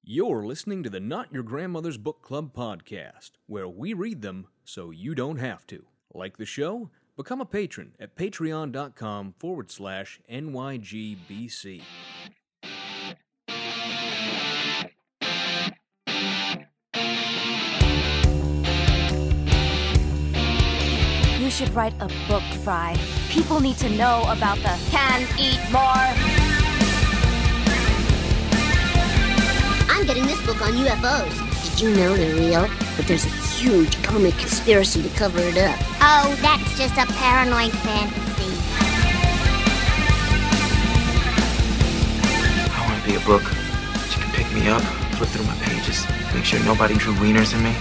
You're listening to the Not Your Grandmother's Book Club podcast, where we read them so you don't have to. Like the show? Become a patron at patreon.com/NYGBC. You should write a book, Fry. People need to know about the can eat more. I'm getting this book on UFOs. Did you know they're real? But there's a huge comic conspiracy to cover it up. Oh, that's just a paranoid fantasy. I want to be a book. You can pick me up, flip through my pages, make sure nobody drew wieners in me.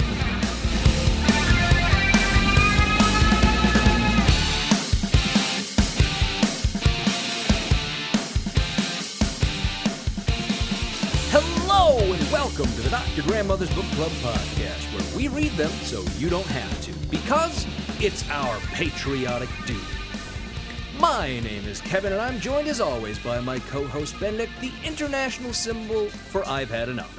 Hello and welcome to the Not Your Grandmother's Book Club podcast, where we read them so you don't have to, because it's our patriotic duty. My name is Kevin, and I'm joined as always by my co-host Benedict, the international symbol for I've had enough.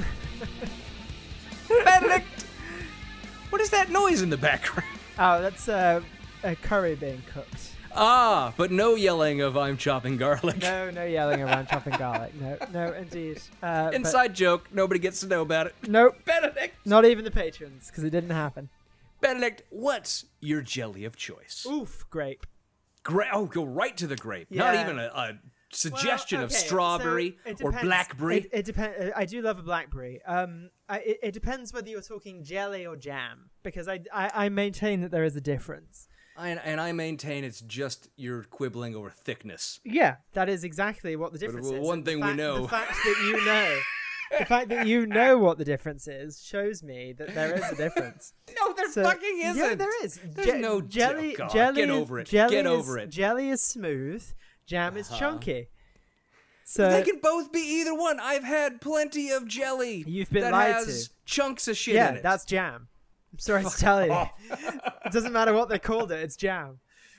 Benedict, what is that noise in the background? Oh, that's a curry being cooked. Ah, but no yelling of I'm chopping garlic. No yelling around chopping garlic. No, indeed. Inside joke, nobody gets to know about it. Nope. Benedict! Not even the patrons, because it didn't happen. Benedict, what's your jelly of choice? Oof, grape. Go right to the grape. Yeah. Not even a suggestion Well, of okay, strawberry so it or depends. blackberry. It depends. I do love a blackberry. It depends whether you're talking jelly or jam, because I maintain that there is a difference. And I maintain it's just you're quibbling over thickness. Yeah, that is exactly what the difference is. One thing we know. The fact that you know. The fact that you know what the difference is shows me that there is a difference. No, there fucking isn't. Yeah, there is. There's no jelly. God, Jelly. Get over it. Jelly Get is, over it. Jelly is smooth. Jam is chunky. So They can both be either one. I've had plenty of jelly. You've been that lied has to. chunks of shit yeah, in it. that's jam. I'm sorry to tell you. It doesn't matter what they called it. It's jam.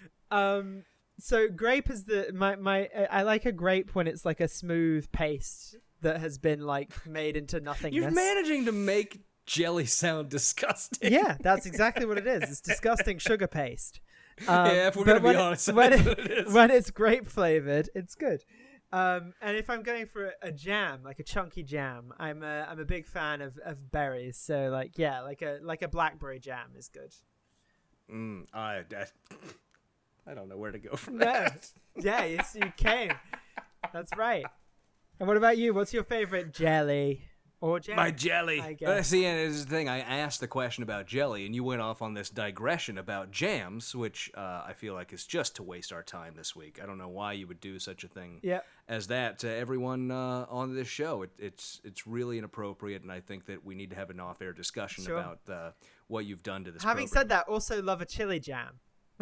So grape is I like a grape when it's like a smooth paste that has been like made into nothingness. You're managing to make jelly sound disgusting. Yeah, that's exactly what it is. It's disgusting sugar paste. Yeah, if we're going to be honest, that's what it is. When it's grape flavored, it's good. And if I'm going for a jam, like a chunky jam, I'm a big fan of berries. So like a blackberry jam is good. I don't know where to go from No. that. Yeah, yes, you came. That's right. And what about you? What's your favorite jelly or jam? My jelly. I guess. See, and this is the thing. I asked the question about jelly, and you went off on this digression about jams, which I feel like is just to waste our time this week. I don't know why you would do such a thing as that to everyone on this show. It's really inappropriate, and I think that we need to have an off-air discussion about what you've done to this Having said that, also love a chili jam.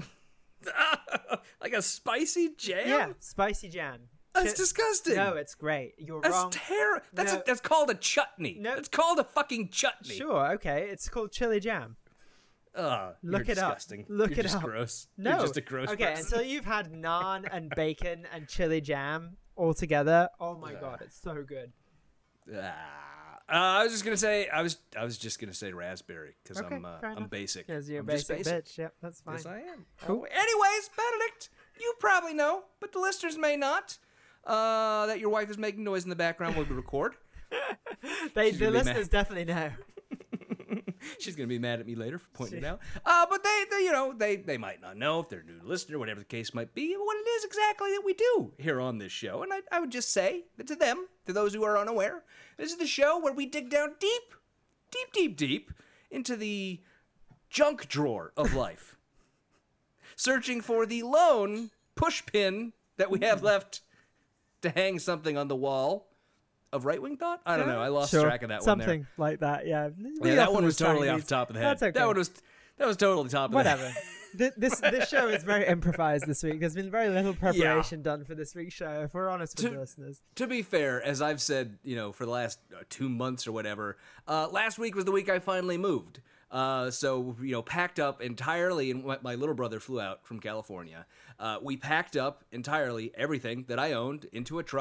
Like a spicy jam? Yeah, spicy jam. That's disgusting. No, it's great. You're That's wrong. terrible. No. That's called a chutney. No. It's called a fucking chutney. Sure, okay. It's called chili jam. You're Look it disgusting. up. Look You're it just up. gross. No. You're just a gross Okay, person. until you've had naan and bacon and chili jam all together. Oh my god, it's so good. I was just gonna say raspberry because Okay, fair I'm enough. basic. Because you're I'm a just basic bitch. Yep, that's fine. Yes, I am. Cool. Anyways, Benedict, you probably know, but the listeners may not, that your wife is making noise in the background while we record. The gonna be listeners definitely know. She's gonna be mad at me later for pointing it out. But they might not know if they're a new listener, whatever the case might be, what it is exactly that we do here on this show. And I would just say that to them, to those who are unaware, this is the show where we dig down deep into the junk drawer of life, searching for the lone push pin that we have left to hang something on the wall of right-wing thought. I don't know. I lost track of that one there. Something like that, yeah. Yeah, that one was totally off the top of the head. That's okay. That was totally top of the head. Whatever. This show is very improvised this week. There's been very little preparation done for this week's show, if we're honest with the listeners. To be fair, as I've said, for the last 2 months or whatever, last week was the week I finally moved. So, packed up entirely, and my little brother flew out from California. We packed up entirely everything that I owned into a truck.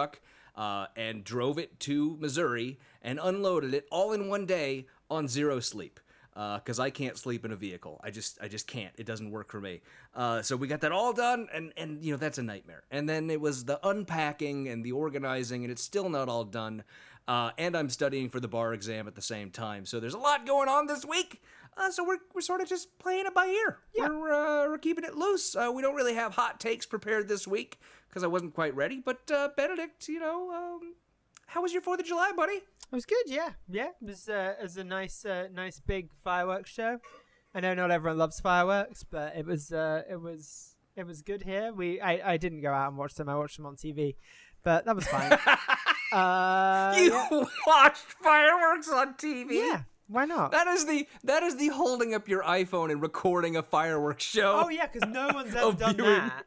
and drove it to Missouri and unloaded it all in one day on zero sleep. Because I can't sleep in a vehicle. I just can't. It doesn't work for me. So we got that all done, and you know, that's a nightmare. And then it was the unpacking and the organizing, and it's still not all done. And I'm studying for the bar exam at the same time. So there's a lot going on this week. So we're sort of just playing it by ear. Yeah. We're keeping it loose. We don't really have hot takes prepared this week because I wasn't quite ready. But Benedict, you know, how was your 4th of July, buddy? It was good, yeah. It was a nice big fireworks show. I know not everyone loves fireworks, but it was good here. I didn't go out and watch them. I watched them on TV, but that was fine. You watched fireworks on TV? Yeah, why not? That is the holding up your iPhone and recording a fireworks show. Oh yeah, because no one's ever done that.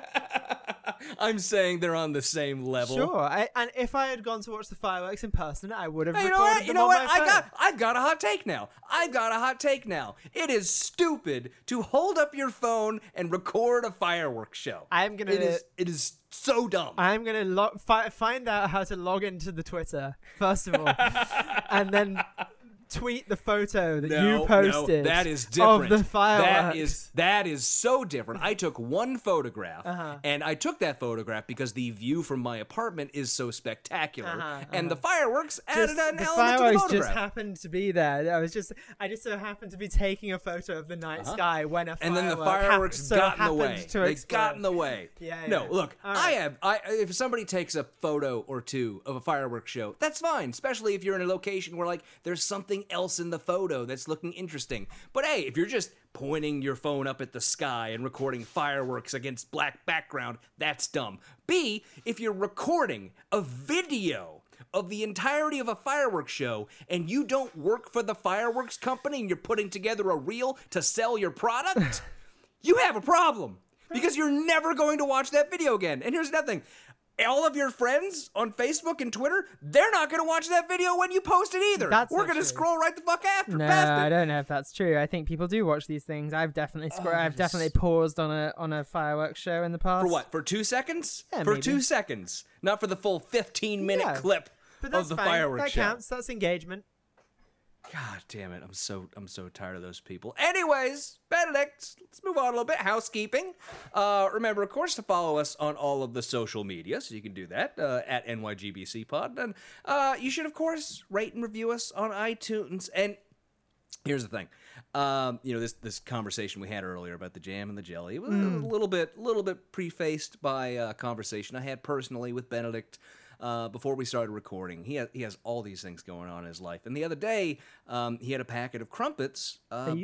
I'm saying they're on the same level. Sure, and if I had gone to watch the fireworks in person, I would have Hey, recorded you them know on what? my phone. I've got a hot take now. It is stupid to hold up your phone and record a fireworks show. It is so dumb. I'm gonna find out how to log into the Twitter first of all, and then tweet the photo that you posted. That is different. Of the fireworks. That is so different. I took one photograph, and I took that photograph because the view from my apartment is so spectacular, and the fireworks added an element to the photograph. Just happened to be there. I just so happened to be taking a photo of the night sky when a firework and then the fireworks got in the way. They got in the way. Yeah. No, look, right. if somebody takes a photo or two of a fireworks show, that's fine, especially if you're in a location where like there's something else in the photo that's looking interesting. But hey, if you're just pointing your phone up at the sky and recording fireworks against black background, that's dumb. B, if you're recording a video of the entirety of a fireworks show and you don't work for the fireworks company and you're putting together a reel to sell your product, you have a problem because you're never going to watch that video again. And here's another thing. All of your friends on Facebook and Twitter, they're not going to watch that video when you post it either. We're going to scroll right the fuck after. No, past it. I don't know if that's true. I think people do watch these things. I've definitely I've definitely paused on a fireworks show in the past. For what? For 2 seconds? Yeah, for maybe. 2 seconds. Not for the full 15-minute clip of the fireworks show. That counts. That's engagement. God damn it. I'm so tired of those people. Anyways, Benedict, let's move on a little bit. Housekeeping. Remember, of course, to follow us on all of the social media, so you can do that at NYGBC Pod. And you should, of course, rate and review us on iTunes. And here's the thing. You know, this conversation we had earlier about the jam and the jelly, it was a little bit prefaced by a conversation I had personally with Benedict before we started recording. He has all these things going on in his life. And the other day, he had a packet of crumpets,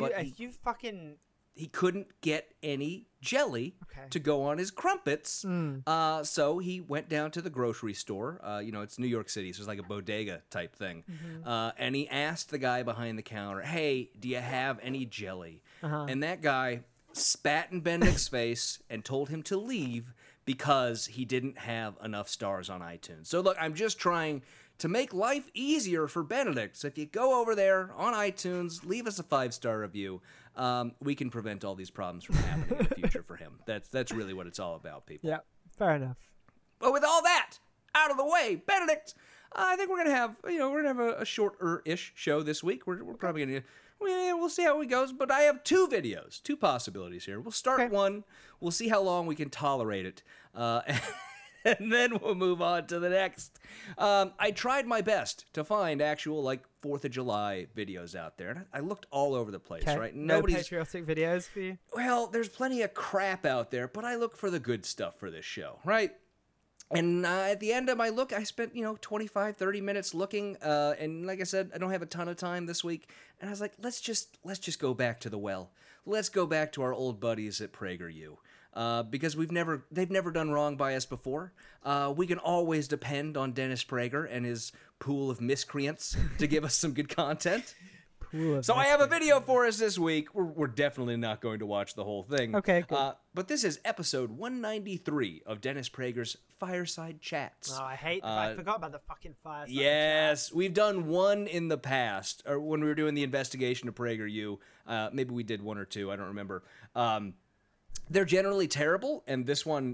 he couldn't get any jelly to go on his crumpets. So he went down to the grocery store. You know, it's New York City, so it's like a bodega type thing. And he asked the guy behind the counter, hey, do you have any jelly? And that guy spat in Benedict's face and told him to leave because he didn't have enough stars on iTunes. So look, I'm just trying to make life easier for Benedict. So if you go over there on iTunes, leave us a 5-star review. We can prevent all these problems from happening in the future for him. That's really what it's all about, people. Yeah, fair enough. But with all that out of the way, Benedict, I think we're gonna have a shorter-ish show this week. We're probably gonna. We'll see how it goes, but I have two possibilities here. We'll start one. We'll see how long we can tolerate it, and then we'll move on to the next. I tried my best to find actual 4th of July videos out there, and I looked all over the place. Right? No patriotic videos for you? Well, there's plenty of crap out there, but I look for the good stuff for this show, right? And at the end of my look, I spent, 25, 30 minutes looking. And like I said, I don't have a ton of time this week. And I was like, let's just go back to the well. Let's go back to our old buddies at PragerU. Because they've never done wrong by us before. We can always depend on Dennis Prager and his pool of miscreants to give us some good content. So I have a video for us this week. We're definitely not going to watch the whole thing. Okay, good. But this is episode 193 of Dennis Prager's Fireside Chats. Oh, I forgot about the fucking Fireside Yes, we've done one in the past, or when we were doing the investigation of PragerU. Maybe we did one or two, I don't remember. They're generally terrible, and this one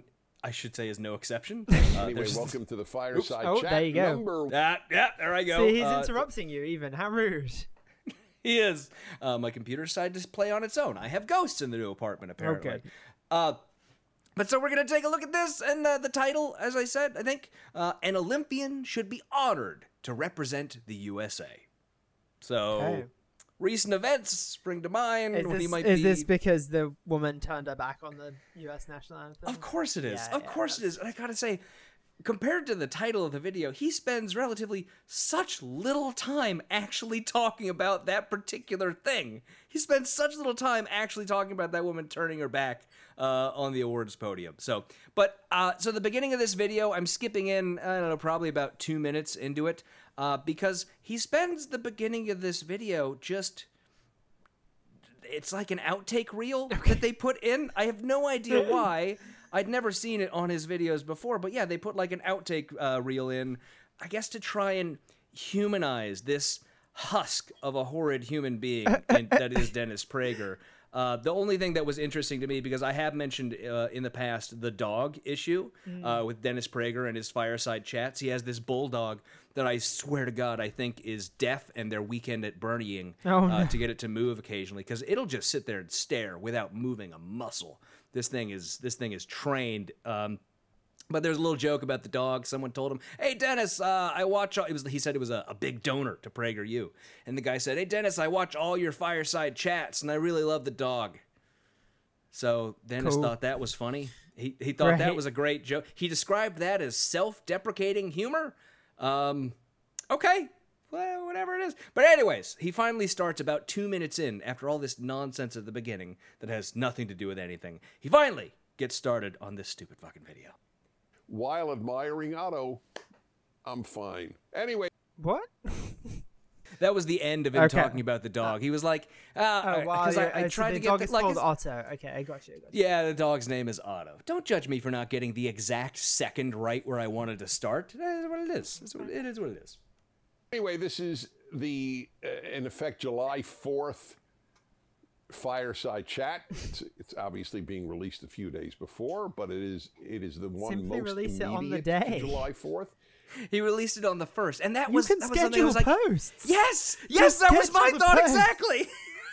I should say is no exception. Anyway, there's- welcome to the Fireside Oh, Chat. there you go. Number Yeah, there I go. See, he's interrupting you. Even how rude. He is. My computer decided to play on its own. I have ghosts in the new apartment, apparently. Okay. But so we're going to take a look at this, and the title, as I said, I think, An Olympian Should Be Honored to Represent the USA. So, Okay. recent events spring to mind. Is when he this, might is be... this because the woman turned her back on the U.S. national anthem? Of course it is. Yeah, Of yeah, course it is. And I gotta say, compared to the title of the video, he spends relatively such little time actually talking about that particular thing. He spends such little time actually talking about that woman turning her back on the awards podium. So the beginning of this video, I'm skipping in, I don't know, probably about 2 minutes into it, because he spends the beginning of this video just... It's like an outtake reel that they put in. I have no idea why. I'd never seen it on his videos before, but yeah, they put like an outtake reel in, I guess to try and humanize this husk of a horrid human being that is Dennis Prager. The only thing that was interesting to me, because I have mentioned in the past the dog issue with Dennis Prager and his fireside chats. He has this bulldog that I swear to God I think is deaf, and they're weekend at Bernieing to get it to move occasionally, because it'll just sit there and stare without moving a muscle. This thing is trained. But there's a little joke about the dog. Someone told him, "Hey Dennis, I watch." He said it was a big donor to PragerU, and the guy said, "Hey Dennis, I watch all your fireside chats, and I really love the dog." So Dennis thought that was funny. He thought that was a great joke. He described that as self-deprecating humor. Okay, well, whatever it is. But anyways, he finally starts about 2 minutes in after all this nonsense at the beginning that has nothing to do with anything. He finally gets started on this stupid fucking video. While admiring Otto, I'm fine. Anyway. What? That was the end of him talking about the dog. He was like, because I tried to get the dog called Otto. Okay, I got you. Yeah, the dog's name is Otto. Don't judge me for not getting the exact second right where I wanted to start. That is what it is. It is what it is. Anyway, this is the, in effect, July 4th fireside chat. It's obviously being released a few days before, but it is the one Simply most release it immediate on the to day. July 4th. He released it on the 1st, and that You was can that was something I schedule was like, posts. Yes, Just that was my schedule the thought posts. exactly.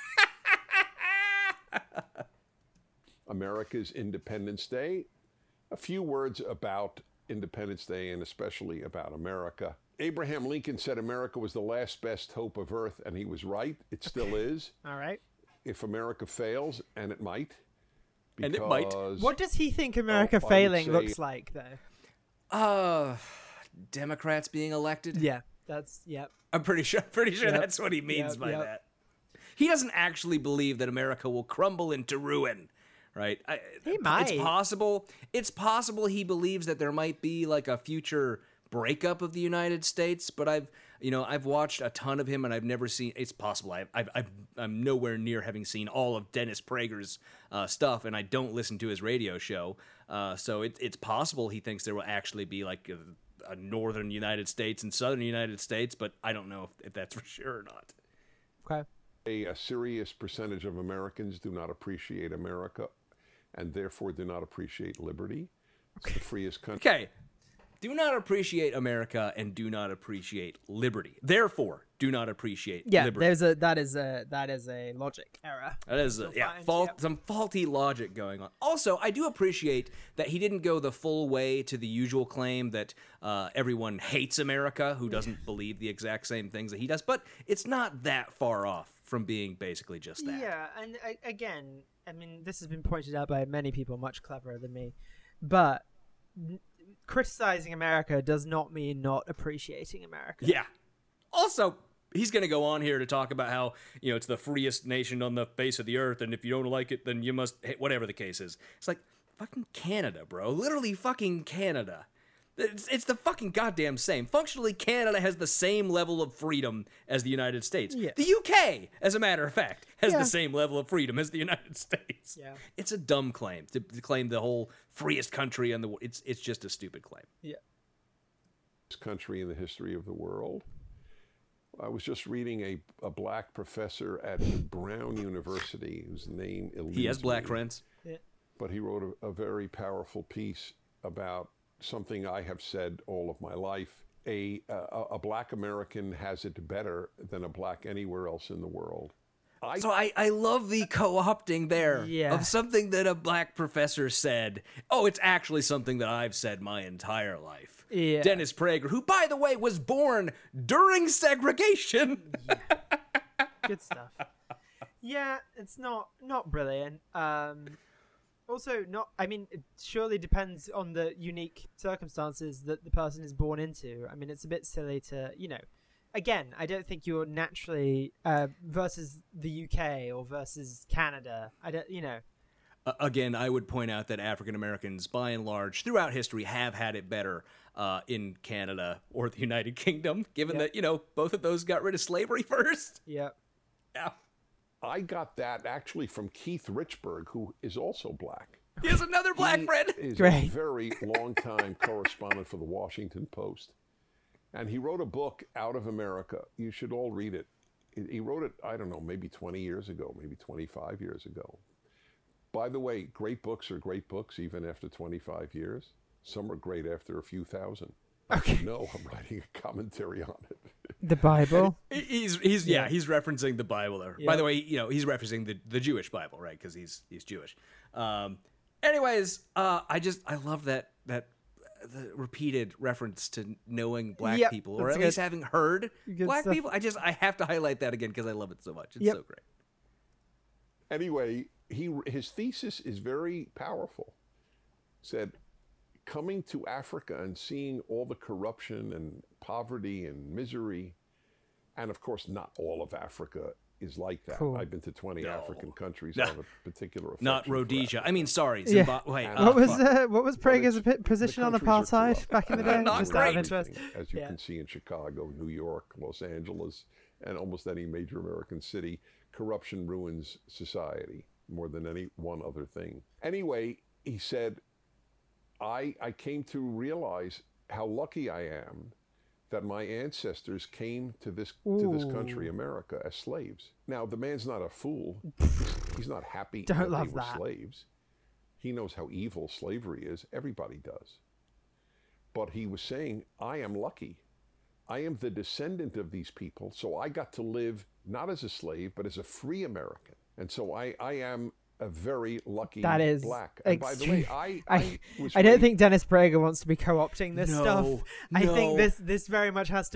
America's Independence Day. A few words about Independence Day, and especially about America. Abraham Lincoln said America was the last best hope of Earth, and he was right. It still is. All right. If America fails, and it might. And it might. What does he think America I would failing say- looks like, though? Democrats being elected. Yeah, that's yep. I'm pretty sure Yep. that's what he means Yep, by yep. that. He doesn't actually believe that America will crumble into ruin, right? He might. It's possible. It's possible he believes that there might be like a future breakup of the United States, but I've watched a ton of him, and I've never seen. It's possible. I'm nowhere near having seen all of Dennis Prager's stuff, and I don't listen to his radio show. So it's possible he thinks there will actually be like a northern United States and southern United States, but I don't know if that's for sure or not. Okay. A serious percentage of Americans do not appreciate America, and therefore do not appreciate liberty. It's the freest country. Okay. Do not appreciate America and do not appreciate liberty. Therefore, do not appreciate Yeah, liberty. that is a logic error. That is some faulty logic going on. Also, I do appreciate that he didn't go the full way to the usual claim that everyone hates America who doesn't believe the exact same things that he does, but it's not that far off from being basically just that. Yeah, and again, I mean, this has been pointed out by many people much cleverer than me, but criticizing America does not mean not appreciating America. Yeah. Also, he's going to go on here to talk about how, it's the freest nation on the face of the earth, and if you don't like it, then you must hate whatever the case is. It's like, fucking Canada, bro. Literally fucking Canada. It's the fucking goddamn same. Functionally, Canada has the same level of freedom as the United States. Yeah. The UK, as a matter of fact, has Yeah. the same level of freedom as the United States. Yeah. It's a dumb claim to claim the whole freest country in the world. It's just a stupid claim. Yeah. Country in the history of the world. I was just reading a black professor at Brown University whose name eludes He has black me, friends. but he wrote a very powerful piece about something I have said all of my life. A black American has it better than a black anywhere else in the world. So I love the co-opting there of something that a black professor said. Oh, it's actually something that I've said my entire life. Yeah. Dennis Prager, who, by the way, was born during segregation. Good stuff. Yeah, it's not brilliant. Also, it surely depends on the unique circumstances that the person is born into. I mean, it's a bit silly to, again, I don't think you're naturally versus the UK or versus Canada. Again, I would point out that African Americans, by and large, throughout history, have had it better in Canada or the United Kingdom, given that, both of those got rid of slavery first. Yep. Yeah. I got that actually from Keith Richburg, who is also black. He has another black friend. He is Great. a very long-time correspondent for the Washington Post. And he wrote a book, Out of America. You should all read it. He wrote it, I don't know, maybe 20 years ago, maybe 25 years ago. By the way, great books are great books even after 25 years. Some are great after a few thousand. Okay. No, I'm writing a commentary on it. The Bible. He's referencing the Bible there. Yeah. By the way, he's referencing the Jewish Bible, right? Because he's Jewish. Anyways, I love that the repeated reference to knowing black people, or that's at least good. having heard Good black stuff. people. I have to highlight that again because I love it so much. It's Yep. so great. Anyway, his thesis is very powerful. Said, coming to Africa and seeing all the corruption and poverty and misery, and of course, not all of Africa is like that. Cool. I've been to 20 No. African countries. No. I have a particular affection Not for Rhodesia. Africa. I mean, sorry, Yeah. Zimbabwe. And- What was fuck. what was Prager's position on the countries are apartheid corrupt. back in the day? Not Just out of great. interest. As you Yeah. can see in Chicago, New York, Los Angeles, and almost any major American city, corruption ruins society more than any one other thing. Anyway, he said, I came to realize how lucky I am that my ancestors came to this country, America, as slaves. Now, the man's not a fool. He's not happy Don't that they love were that. slaves. He knows how evil slavery is. Everybody does. But he was saying, I am lucky. I am the descendant of these people, so I got to live not as a slave, but as a free American. And so I am a very lucky That is black. And by the way, I don't think Dennis Prager wants to be co-opting this No, stuff. I think no. this very much has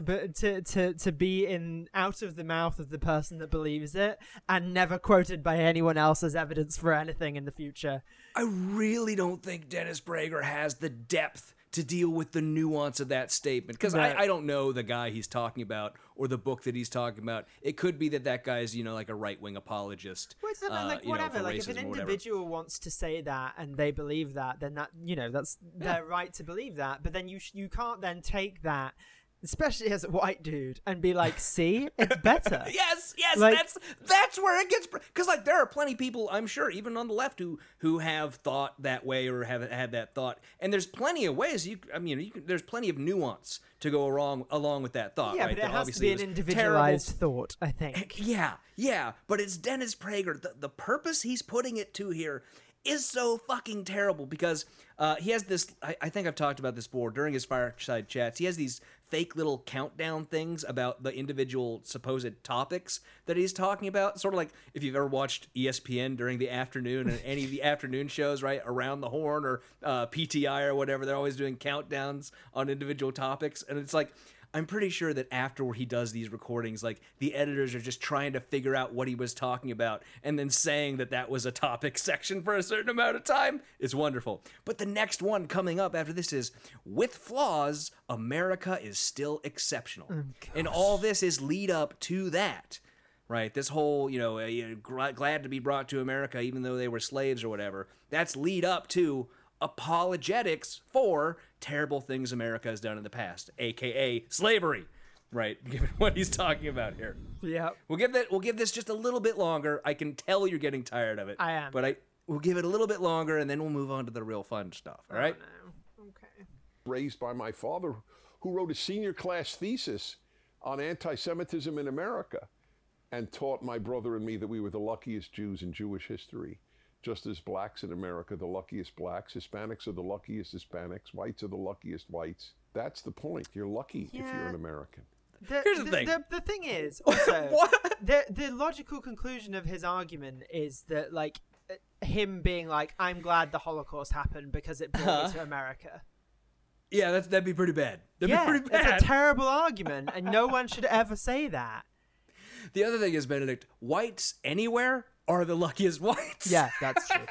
to be in out of the mouth of the person that believes it, and never quoted by anyone else as evidence for anything in the future. I really don't think Dennis Prager has the depth to deal with the nuance of that statement. Because No. I don't know the guy he's talking about or the book that he's talking about. It could be that guy's, like a right-wing apologist. Well, it's like whatever. for Like if an racism or whatever. individual wants to say that and they believe that, then that that's their right to believe that. But then you can't then take that, especially as a white dude, and be like, see, it's better. Yes, Like- that's where it gets, because there are plenty of people, I'm sure, even on the left, who have thought that way or have had that thought, and there's plenty of ways there's plenty of nuance to go along with that thought. Yeah, right? but it That has to obviously be an was individualized terrible. thought, I think. Yeah, but it's Dennis Prager. The purpose he's putting it to here is so fucking terrible because he has this, I think I've talked about this before, during his fireside chats, he has these fake little countdown things about the individual supposed topics that he's talking about. Sort of like if you've ever watched ESPN during the afternoon and any of the afternoon shows, right? Around the Horn or PTI or whatever, they're always doing countdowns on individual topics. And it's like, I'm pretty sure that after he does these recordings, like the editors are just trying to figure out what he was talking about and then saying that was a topic section for a certain amount of time. It's wonderful. But the next one coming up after this is, with flaws, America is still exceptional. And all this is lead up to that, right? This whole, glad to be brought to America even though they were slaves or whatever. That's lead up to apologetics for terrible things America has done in the past, aka slavery, right? Given what he's talking about here. Yeah. We'll give this just a little bit longer. I can tell you're getting tired of it. I am. But we'll give it a little bit longer and then we'll move on to the real fun stuff. All right? Okay. Raised by my father, who wrote a senior class thesis on anti-Semitism in America and taught my brother and me that we were the luckiest Jews in Jewish history. just as blacks in America are the luckiest blacks, Hispanics are the luckiest Hispanics, whites are the luckiest whites. That's the point. You're lucky if you're an American. Here's the thing. The thing is, also, What? the logical conclusion of his argument is that, like, him being like, I'm glad the Holocaust happened because it brought me to America. Yeah, that'd be pretty bad. That'd be pretty bad. It's a terrible argument, and no one should ever say that. The other thing is, Benedict, whites anywhere are the luckiest whites. Yeah, that's true.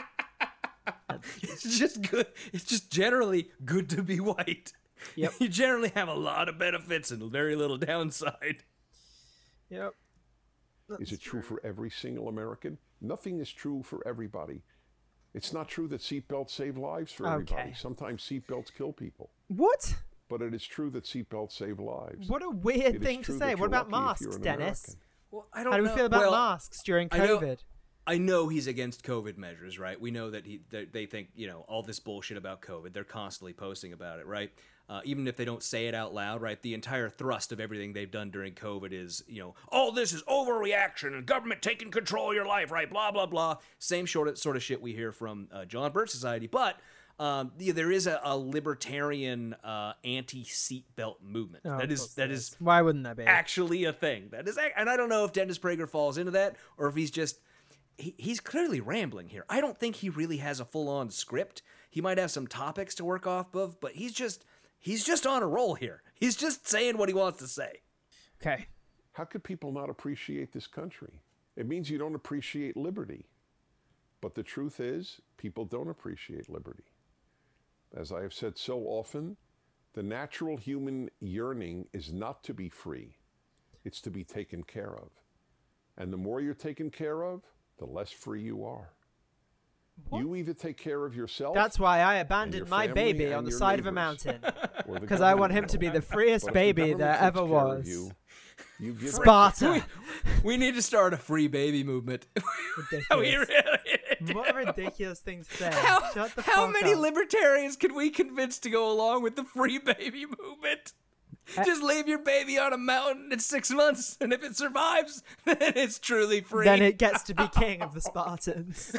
It's just good. It's just generally good to be white. Yep. You generally have a lot of benefits and very little downside. Yep. Is it true for every single American? Nothing is true for everybody. It's not true that seatbelts save lives for everybody. Okay. Sometimes seatbelts kill people. What? But it is true that seatbelts save lives. What a weird It is thing to true say. that What you're about lucky if you're masks, an Dennis? American. Well, I don't How do we know. feel about Well, masks during I know- COVID? I know he's against COVID measures, right? We know that they think, all this bullshit about COVID. They're constantly posting about it, right? Even if they don't say it out loud, right? The entire thrust of everything they've done during COVID is, all this is overreaction and government taking control of your life, right? Blah, blah, blah. Same sort of shit we hear from John Birch Society. But there is a libertarian anti-seatbelt movement. Oh, that of course there is Why wouldn't there be? actually a thing. And I don't know if Dennis Prager falls into that or if he's just... He's clearly rambling here. I don't think he really has a full-on script. He might have some topics to work off of, but he's just on a roll here. He's just saying what he wants to say. Okay. How could people not appreciate this country? It means you don't appreciate liberty. But the truth is, people don't appreciate liberty. As I have said so often, the natural human yearning is not to be free. It's to be taken care of. And the more you're taken care of, the less free you are. What? You either take care of yourself. That's why I abandoned my baby on the side of a mountain. Because I want him to be the freest baby there ever was. You give Sparta. We need to start a free baby movement. Ridiculous. What a ridiculous thing to say. Shut the How fuck many up. libertarians can we convince to go along with the free baby movement? Just leave your baby on a mountain at 6 months, and if it survives, then it's truly free. Then it gets to be king of the Spartans.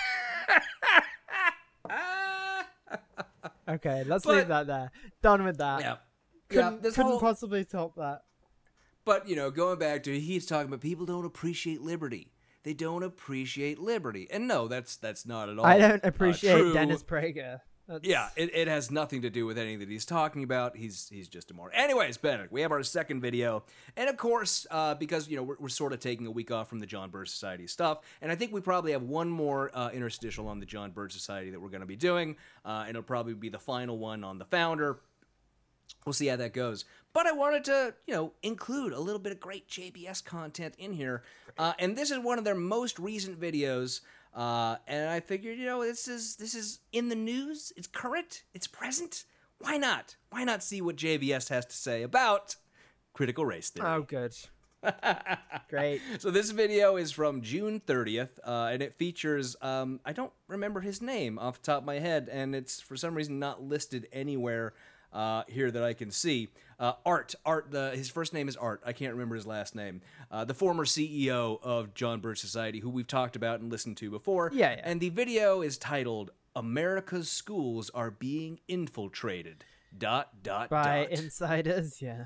Okay, let's leave that there. Done with that. Yeah. Couldn't possibly top that. But, going back to, he's talking about people don't appreciate liberty. They don't appreciate liberty. And no, that's not at all I don't appreciate true. Dennis Prager. Yeah, it has nothing to do with anything that he's talking about. He's just a moron. Anyways, Benedict, we have our second video. And of course, because, we're sort of taking a week off from the John Birch Society stuff. And I think we probably have one more interstitial on the John Birch Society that we're going to be doing. And it'll probably be the final one on the founder. We'll see how that goes. But I wanted to, include a little bit of great JBS content in here. And this is one of their most recent videos. And I figured, this is in the news. It's current. It's present. Why not? Why not see what JBS has to say about critical race theory? Oh, good. Great. So this video is from June 30th, and it features, I don't remember his name off the top of my head, and it's for some reason not listed anywhere here that I can see. Art, his first name is Art. I can't remember his last name. The former CEO of John Birch Society, who we've talked about and listened to before. Yeah. And the video is titled, America's Schools Are Being Infiltrated, ... By insiders, yeah.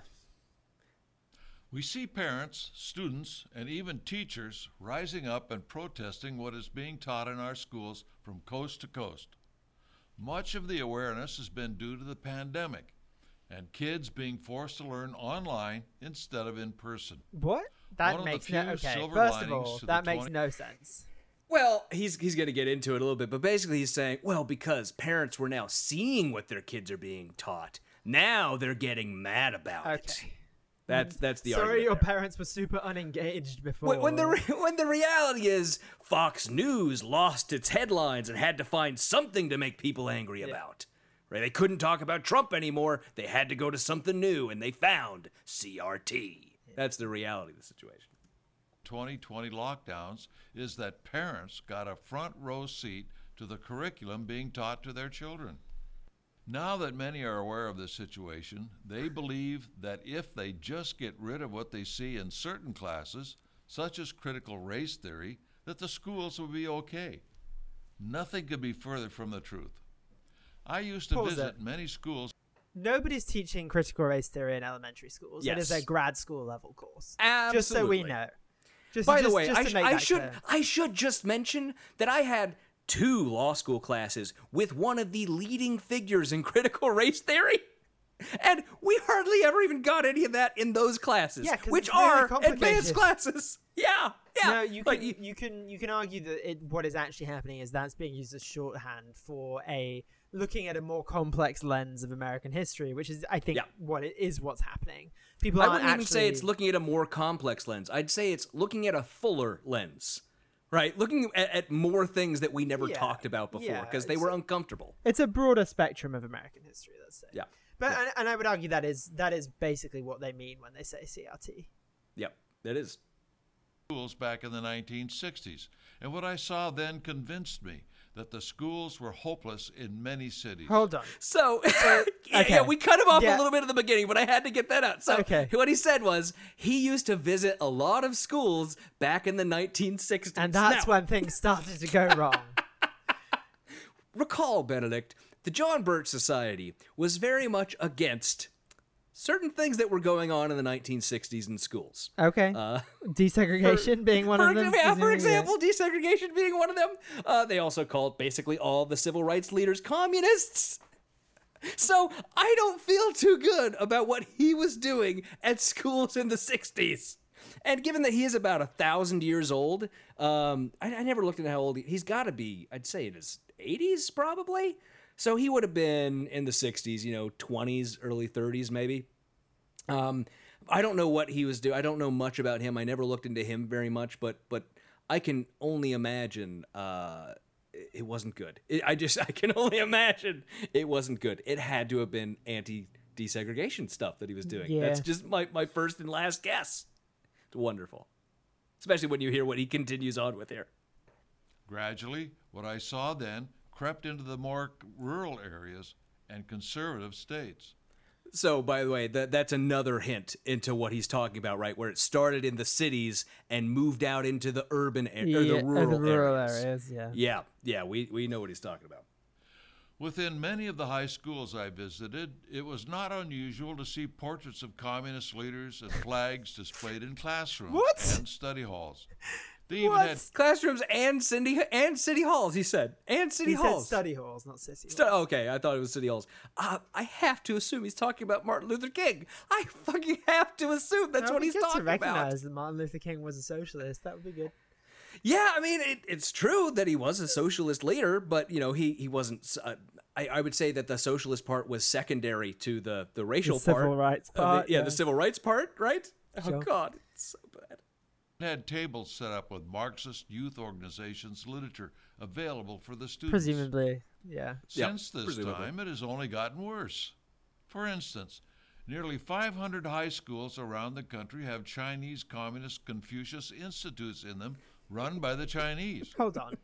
We see parents, students, and even teachers rising up and protesting what is being taught in our schools from coast to coast. Much of the awareness has been due to the pandemic and kids being forced to learn online instead of in person. What? That makes no... Okay, first of all, that makes no sense. Well, he's going to get into it a little bit, but basically he's saying, well, because parents were now seeing what their kids are being taught, now they're getting mad about it. That's the argument. Sorry, your there. parents were super unengaged before. When the reality is Fox News lost its headlines and had to find something to make people angry about. Right? They couldn't talk about Trump anymore. They had to go to something new, and they found CRT. That's the reality of the situation. 2020 lockdowns is that parents got a front row seat to the curriculum being taught to their children. Now that many are aware of this situation, they believe that if they just get rid of what they see in certain classes, such as critical race theory, that the schools will be okay. Nothing could be further from the truth. I used to Pause visit it. many schools. Nobody's teaching critical race theory in elementary schools. It is Yes. a grad school level course. Absolutely. Just so we know. By the way, just to make I that should clear. I should just mention that I had 2 law school classes with one of the leading figures in critical race theory. And we hardly ever even got any of that in those classes, Yeah, 'cause which it's really are advanced complicated. classes. Yeah, yeah. No, you Like, can argue that what is actually happening is that's being used as shorthand for looking at a more complex lens of American history, which is, I think, Yeah. what's happening. People I aren't wouldn't even say actually- it's looking at a more complex lens. I'd say it's looking at a fuller lens, right? Looking at more things that we never Yeah, talked about before yeah, because they it's were uncomfortable. It's a broader spectrum of American history, let's say. Yeah. But and I would argue that is basically what they mean when they say CRT. Yep, that is. Schools back in the 1960s, and what I saw then convinced me that the schools were hopeless in many cities. Hold on. So, okay. yeah, we cut him off Yeah. a little bit at the beginning, but I had to get that out. So, Okay. what he said was he used to visit a lot of schools back in the 1960s. And that's Now, when things started to go wrong. recall, Benedict, the John Birch Society was very much against certain things that were going on in the 1960s in schools. Okay. Desegregation being one of them. For example, desegregation being one of them. They also called basically all the civil rights leaders communists. So I don't feel too good about what he was doing at schools in the 60s. And given that he is about 1,000 years old, I never looked at how old he's got to be. I'd say in his 80s probably. So he would have been in the 60s, 20s, early 30s maybe. I don't know what he was doing. I don't know much about him. I never looked into him very much, but I can only imagine it wasn't good. I can only imagine it wasn't good. It had to have been anti-desegregation stuff that he was doing. Yeah. That's just my first and last guess. It's wonderful. Especially when you hear what he continues on with here. Gradually, what I saw then crept into the more rural areas and conservative states. So, by the way, that's another hint into what he's talking about, right? Where it started in the cities and moved out into the urban area, or the rural areas. Yeah, we know what he's talking about. Within many of the high schools I visited, it was not unusual to see portraits of communist leaders and flags displayed in classrooms What? and study halls. They even had Classrooms and city halls, he said. And city He halls. said study halls, not sissy. Okay, I thought it was city halls. I have to assume he's talking about Martin Luther King. I fucking have to assume that's what he's talking to recognize about. that Martin Luther King was a socialist. That would be good. Yeah, I mean, it's true that he was a socialist leader, but, he wasn't... I would say that the socialist part was secondary to the racial part. Civil rights part. The civil rights part, right? Oh, Sure. God, it's so bad. had tables set up with Marxist youth organizations literature available for the students. Presumably, yeah. Since this presumably. time, it has only gotten worse. For instance, nearly 500 high schools around the country have Chinese Communist Confucius Institutes in them, run by the Chinese. Hold on.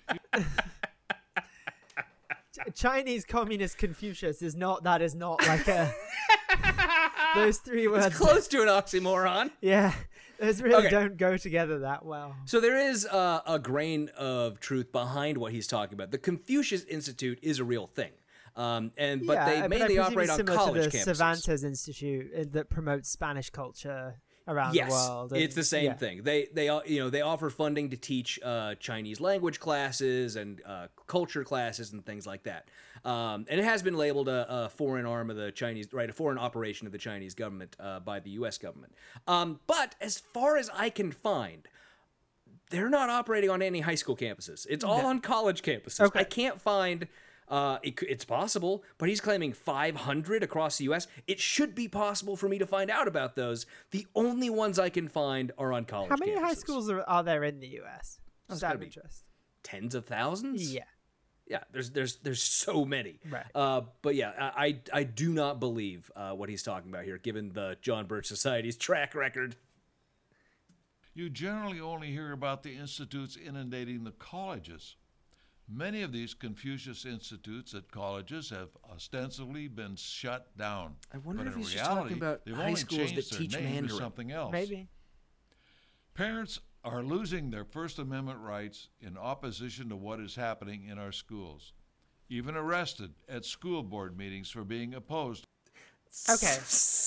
Chinese Communist Confucius is not like a... Those three words. It's close to an oxymoron. Yeah. Those really Okay. don't go together that well. So there is a grain of truth behind what he's talking about. The Confucius Institute is a real thing. But they I mainly presume operate it's on similar college to the campuses. Cervantes Institute that promotes Spanish culture around Yes, the world. and- it's the same yeah. thing. They offer funding to teach Chinese language classes and culture classes and things like that. And it has been labeled a foreign arm of the Chinese, right? A foreign operation of the Chinese government by the U.S. government. But as far as I can find, they're not operating on any high school campuses. It's all on college campuses. Okay. I can't find. It's possible, but he's claiming 500 across the U.S. It should be possible for me to find out about those. The only ones I can find are on college How many campuses. high schools are there in the U.S.? Just out gotta of be- interest. Tens of thousands? Yeah. Yeah, there's so many. Right. But yeah, I do not believe what he's talking about here, given the John Birch Society's track record. You generally only hear about the institutes inundating the colleges. Many of these Confucius institutes at colleges have ostensibly been shut down. I wonder but if in he's just reality, talking about they've high only schools changed that their teach name to Mandarin. something else. Maybe. Parents are losing their First Amendment rights in opposition to what is happening in our schools, even arrested at school board meetings for being opposed. Okay.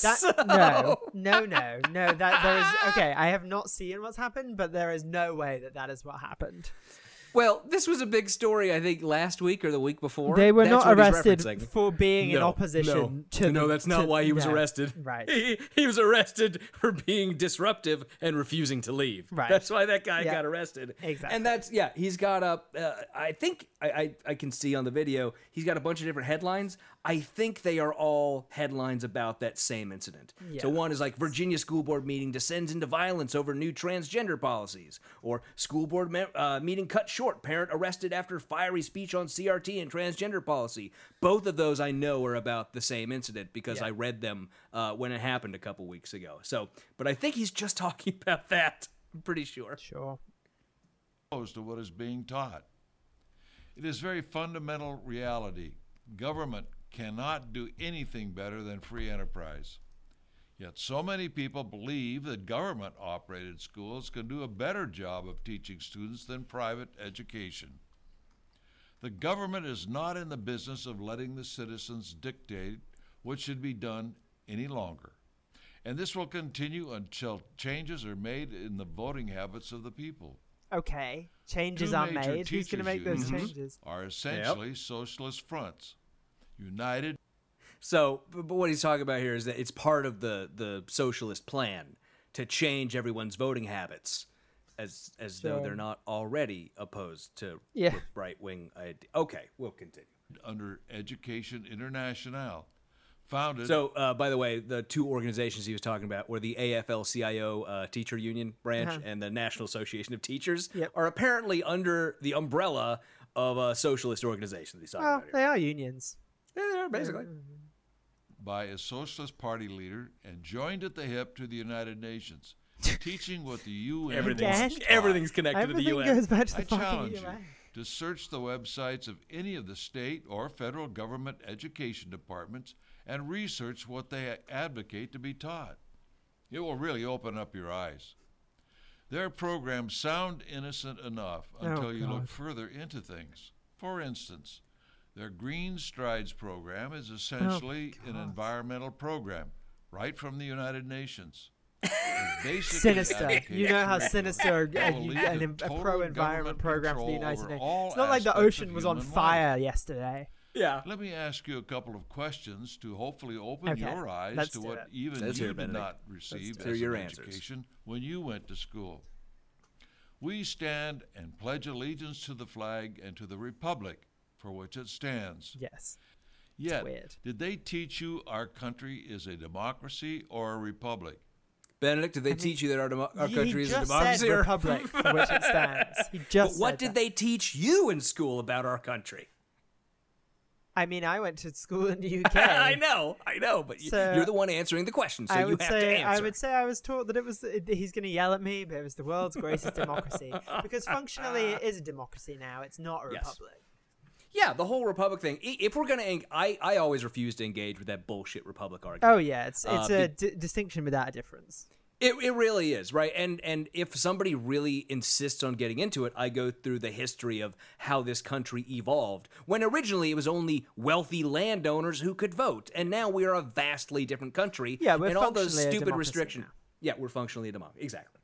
No. That there is okay. I have not seen what's happened, but there is no way that is what happened. Well, this was a big story, I think, last week or the week before. They were That's not what he's arrested referencing. for being in opposition to. No, that's not why he was arrested. Right. He was arrested for being disruptive and refusing to leave. Right. That's why that guy got arrested. Exactly. And that's, he's got I think, I can see on the video, he's got a bunch of different headlines. I think they are all headlines about that same incident. Yeah. So one is like, Virginia school board meeting descends into violence over new transgender policies. Or school board meeting cut short, parent arrested after fiery speech on CRT and transgender policy. Both of those I know are about the same incident because I read them when it happened a couple weeks ago. So, but I think he's just talking about that. I'm pretty sure. Sure. Opposed to what is being taught. It is very fundamental reality. Government cannot do anything better than free enterprise. Yet so many people believe that government-operated schools can do a better job of teaching students than private education. The government is not in the business of letting the citizens dictate what should be done any longer. And this will continue until changes are made in the voting habits of the people. Okay. Changes are made. Who's going to make those changes? Are essentially socialist fronts. United. So, but what he's talking about here is that it's part of the socialist plan to change everyone's voting habits, as though they're not already opposed to right-wing ideas. Okay, we'll continue. Under Education International, founded. So, by the way, the two organizations he was talking about were the AFL-CIO teacher union branch and the National Association of Teachers are apparently under the umbrella of a socialist organization that he's talking about here. They are unions. Yeah, they are, basically. By a socialist party leader and joined at the hip to the United Nations, teaching what the UN everything's connected to the UN. Goes back to the I challenge UN. you to search the websites of any of the state or federal government education departments and research what they advocate to be taught. It will really open up your eyes. Their programs sound innocent enough until you look further into things. For instance, their Green Strides program is essentially an environmental program, right from the United Nations. Sinister. You know how sinister a pro-environment program for the United Nations. It's not like the ocean was on fire yesterday. Yeah. Let me ask you a couple of questions to hopefully open your eyes to what even you did not receive as an education when you went to school. We stand and pledge allegiance to the flag and to the republic for which it stands. Yes. Yet, weird. Did they teach you our country is a democracy or a republic? Benedict, did they teach you that our country is a democracy? Said republic for which it stands. He just but what did they teach you in school about our country? I mean, I went to school in the UK. I know, but you're the one answering the question, so you have to answer. I would say I was taught that he's going to yell at me, but it was the world's greatest democracy. Because functionally, it is a democracy now. It's not a republic. Yeah, the whole republic thing. If we're going to, I always refuse to engage with that bullshit republic argument. Oh yeah, it's a distinction without a difference. It really is, right? And if somebody really insists on getting into it, I go through the history of how this country evolved. When originally it was only wealthy landowners who could vote, and now we are a vastly different country. Yeah, we're and all those functionally a stupid democracy restrictions. now. Yeah, we're functionally a democracy. Exactly.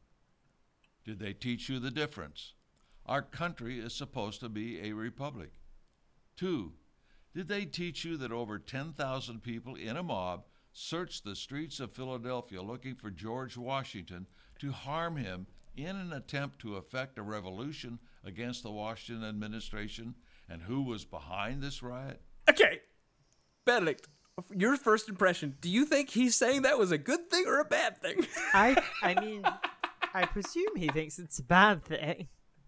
Did they teach you the difference? Our country is supposed to be a republic. 2, did they teach you that over 10,000 people in a mob searched the streets of Philadelphia looking for George Washington to harm him in an attempt to effect a revolution against the Washington administration? And who was behind this riot? Okay, Benedict, your first impression, do you think he's saying that was a good thing or a bad thing? I mean, I presume he thinks it's a bad thing.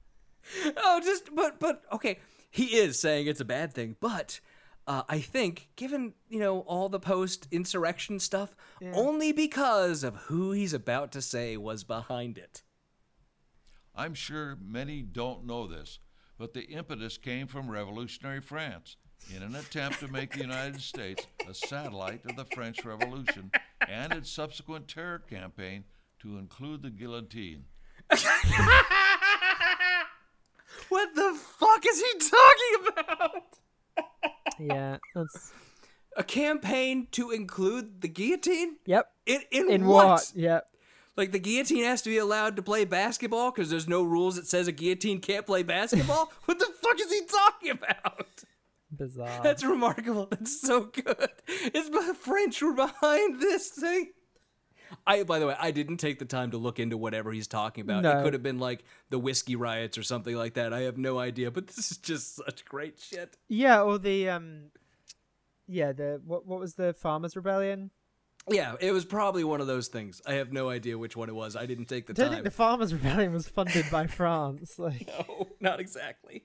But okay, he is saying it's a bad thing, but I think, given, all the post-insurrection stuff, only because of who he's about to say was behind it. I'm sure many don't know this, but the impetus came from revolutionary France in an attempt to make the United States a satellite of the French Revolution and its subsequent terror campaign to include the guillotine. What the fuck is he talking about? Yeah, that's... A campaign to include the guillotine? Yep. In what? Yep. Like the guillotine has to be allowed to play basketball because there's no rules that says a guillotine can't play basketball? What the fuck is he talking about? Bizarre. That's remarkable. That's so good. Is the French were behind this thing? By the way, I didn't take the time to look into whatever he's talking about. No. It could have been like the whiskey riots or something like that. I have no idea, but this is just such great shit. Yeah, or the what was the Farmers Rebellion? Yeah, it was probably one of those things. I have no idea which one it was. I didn't take the I don't time. think the Farmers Rebellion was funded by France. Like, No, not exactly.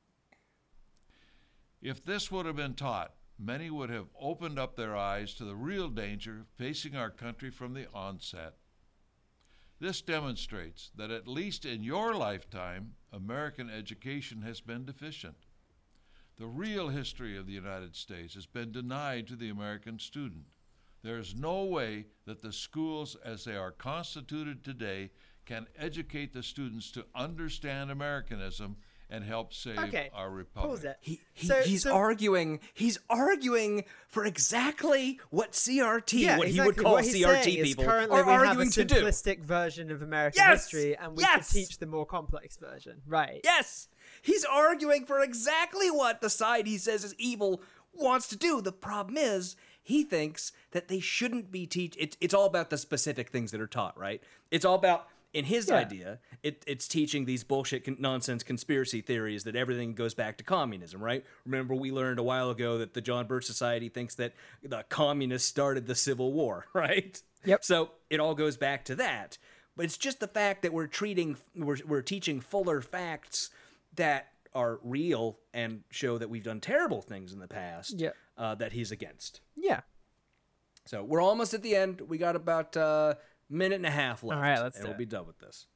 If this would have been taught, many would have opened up their eyes to the real danger facing our country from the onset. This demonstrates that at least in your lifetime, American education has been deficient. The real history of the United States has been denied to the American student. There is no way that the schools as they are constituted today can educate the students to understand Americanism and help save our republic. pause it. He's arguing for exactly what CRT, what he would call what he's CRT saying is people, currently are we have a arguing to do. simplistic version of American Yes! history, and we Yes! should teach the more complex version. Right. Yes, he's arguing for exactly what the side he says is evil wants to do. The problem is he thinks that they shouldn't be it's all about the specific things that are taught, right? It's all about, in his idea, it's teaching these bullshit nonsense conspiracy theories that everything goes back to communism, right? Remember, we learned a while ago that the John Birch Society thinks that the communists started the Civil War, right? Yep. So it all goes back to that. But it's just the fact that we're teaching fuller facts that are real and show that we've done terrible things in the past that he's against. Yeah. So we're almost at the end. We got about a minute and a half left. All right, let's and do we'll it. be done with this.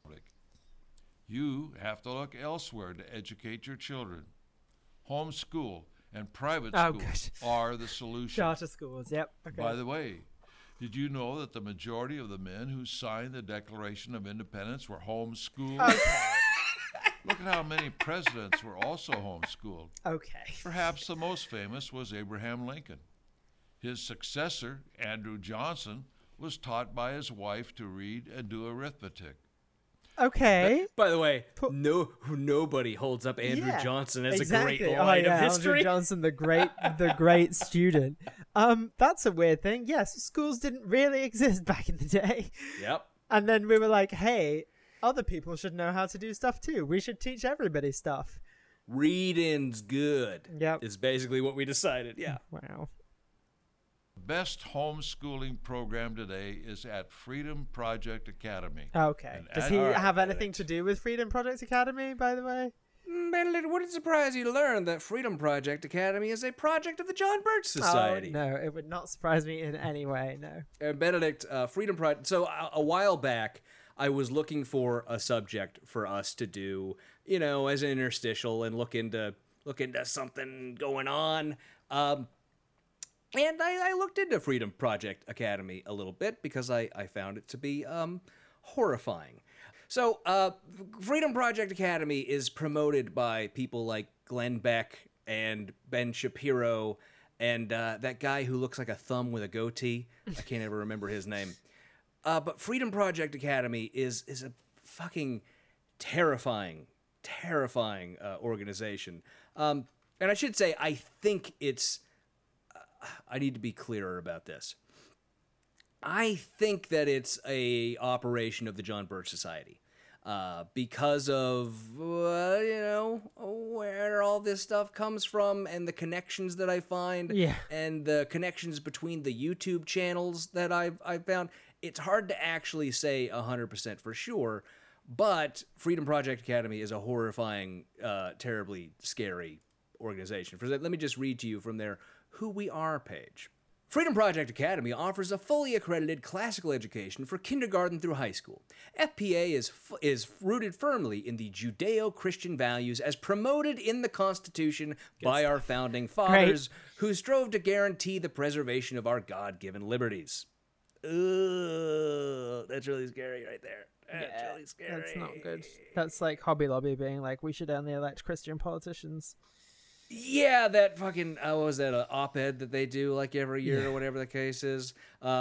You have to look elsewhere to educate your children. Homeschool and private schools are the solution. Charter schools, yep. Okay. By the way, did you know that the majority of the men who signed the Declaration of Independence were homeschooled? Look at how many presidents were also homeschooled. Okay. Perhaps the most famous was Abraham Lincoln. His successor, Andrew Johnson, was taught by his wife to read and do arithmetic. Okay. By the way, nobody holds up Andrew Johnson as exactly. a great line of history. Andrew Johnson, the great student. That's a weird thing. Yes, schools didn't really exist back in the day. Yep. And then we were like, hey, other people should know how to do stuff too. We should teach everybody stuff. Reading's good. Yep. Is basically what we decided. Yeah. Wow. Best homeschooling program today is at Freedom Project Academy. Okay. And Does he have anything to do with Freedom Project Academy, by the way? Benedict, would it surprise you to learn that Freedom Project Academy is a project of the John Birch Society? Oh, no, it would not surprise me in any way, no. Benedict, Freedom Project. So a while back, I was looking for a subject for us to do, as an interstitial and look into something going on. And I looked into Freedom Project Academy a little bit because I found it to be horrifying. So Freedom Project Academy is promoted by people like Glenn Beck and Ben Shapiro and that guy who looks like a thumb with a goatee. I can't ever remember his name. But Freedom Project Academy is a fucking terrifying organization. And I should say, I think it's... I need to be clearer about this. I think that it's a operation of the John Birch Society because of, where all this stuff comes from and the connections that I find and the connections between the YouTube channels that I've found. It's hard to actually say 100% for sure, but Freedom Project Academy is a horrifying, terribly scary organization. Let me just read to you from their Who We Are page. Freedom Project Academy offers a fully accredited classical education for kindergarten through high school. FPA is rooted firmly in the Judeo-Christian values as promoted in the Constitution by our founding fathers, who strove to guarantee the preservation of our God-given liberties. Ugh, that's really scary right there. It's really scary. That's not good. That's like Hobby Lobby being like, we should only elect Christian politicians. Yeah, that fucking what was that, an op-ed that they do like every year or whatever the case is.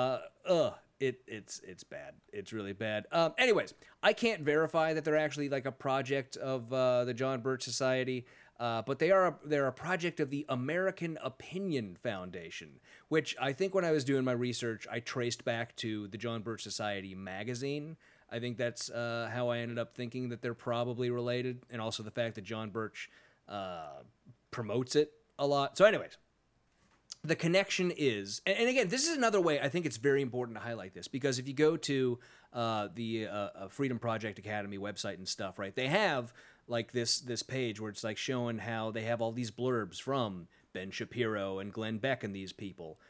It's bad. It's really bad. Anyways, I can't verify that they're actually like a project of the John Birch Society, but they're a project of the American Opinion Foundation, which I think when I was doing my research, I traced back to the John Birch Society magazine. I think that's how I ended up thinking that they're probably related, and also the fact that John Birch promotes it a lot. So anyways, the connection is, and again, this is another way I think it's very important to highlight this, because if you go to the Freedom Project Academy website and stuff, right, they have like this page where it's like showing how they have all these blurbs from Ben Shapiro and Glenn Beck and these people.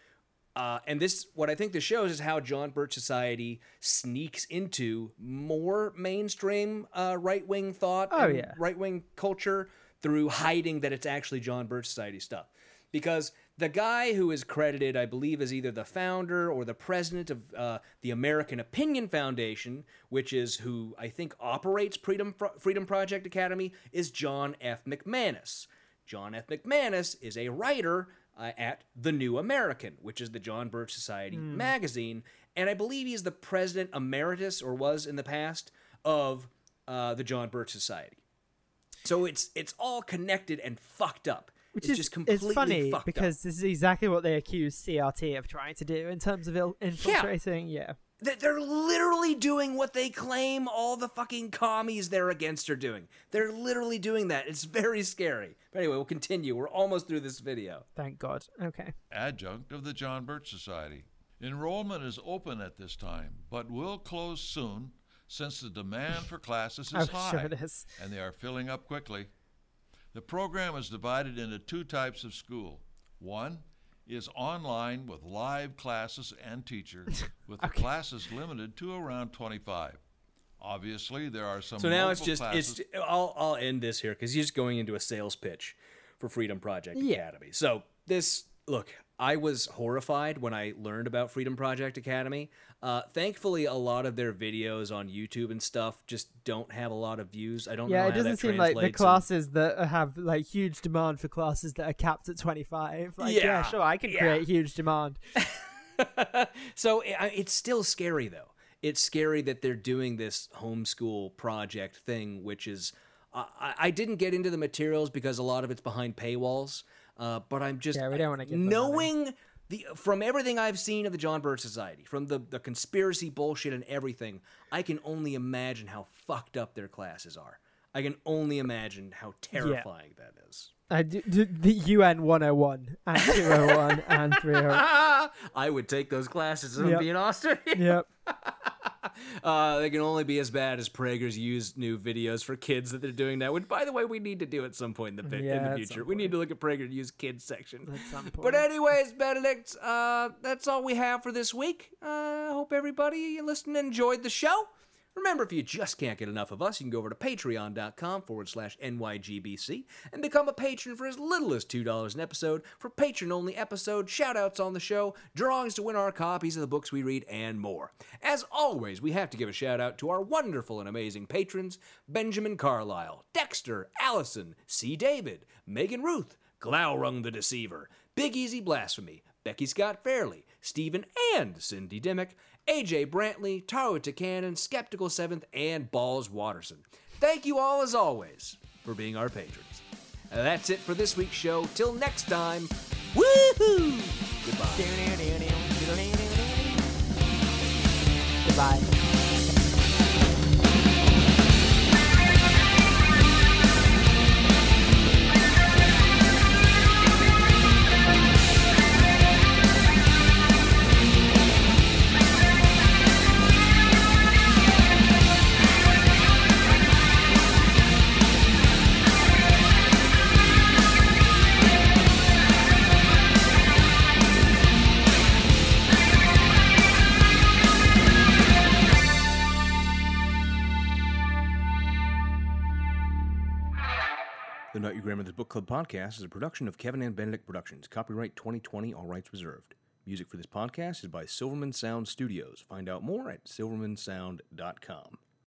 And this, what I think this shows is how John Birch Society sneaks into more mainstream right-wing thought and right-wing culture through hiding that it's actually John Birch Society stuff. Because the guy who is credited, I believe, as either the founder or the president of the American Opinion Foundation, which is who I think operates Freedom Project Academy, is John F. McManus. John F. McManus is a writer at The New American, which is the John Birch Society magazine, and I believe he's the president emeritus, or was in the past, of the John Birch Society. So it's all connected and fucked up. Which it's just completely funny fucked because up. this is exactly what they accuse CRT of trying to do in terms of infiltrating. Yeah. They're literally doing what they claim all the fucking commies they're against are doing. They're literally doing that. It's very scary. But anyway, we'll continue. We're almost through this video. Thank God. Okay. Adjunct of the John Birch Society. Enrollment is open at this time, but will close soon since the demand for classes is high, sure it is. and they are filling up quickly. The program is divided into two types of school. One is online with live classes and teachers, with the classes limited to around 25. Obviously, there are some. So now it's just classes. I'll end this here because he's just going into a sales pitch for Freedom Project Academy. So look, I was horrified when I learned about Freedom Project Academy. Thankfully, a lot of their videos on YouTube and stuff just don't have a lot of views. I don't know how that translates. Yeah, it doesn't seem like the classes that have like huge demand for classes that are capped at 25. Like, yeah sure, I can create huge demand. So it's still scary, though. It's scary that they're doing this homeschool project thing, which is... I didn't get into the materials because a lot of it's behind paywalls. But I'm just we don't want to get knowing from everything I've seen of the John Birch Society, from the conspiracy bullshit and everything, I can only imagine how fucked up their classes are. I can only imagine how terrifying that is. The UN 101 and 201 and 301. I would take those classes if I'm being honest. Yep. They can only be as bad as Prager's used new videos for kids that they're doing now, which, by the way, we need to do at some point in the future. We need to look at Prager use kids section. At some point. But anyways, Benedict, that's all we have for this week. I hope everybody listening enjoyed the show. Remember, if you just can't get enough of us, you can go over to patreon.com/NYGBC and become a patron for as little as $2 an episode for patron-only episodes, shout-outs on the show, drawings to win our copies of the books we read, and more. As always, we have to give a shout-out to our wonderful and amazing patrons, Benjamin Carlisle, Dexter, Allison, C. David, Megan Ruth, Glaurung the Deceiver, Big Easy Blasphemy, Becky Scott Fairley, Stephen and Cindy Dimmick, AJ Brantley, Taro Takanen, Skeptical 7th, and Balls Watterson. Thank you all, as always, for being our patrons. That's it for this week's show. Till next time, woohoo! Goodbye. Goodbye. The Not Your Grandmother's Book Club podcast is a production of Kevin and Benedict Productions. Copyright 2020, all rights reserved. Music for this podcast is by Silverman Sound Studios. Find out more at silvermansound.com.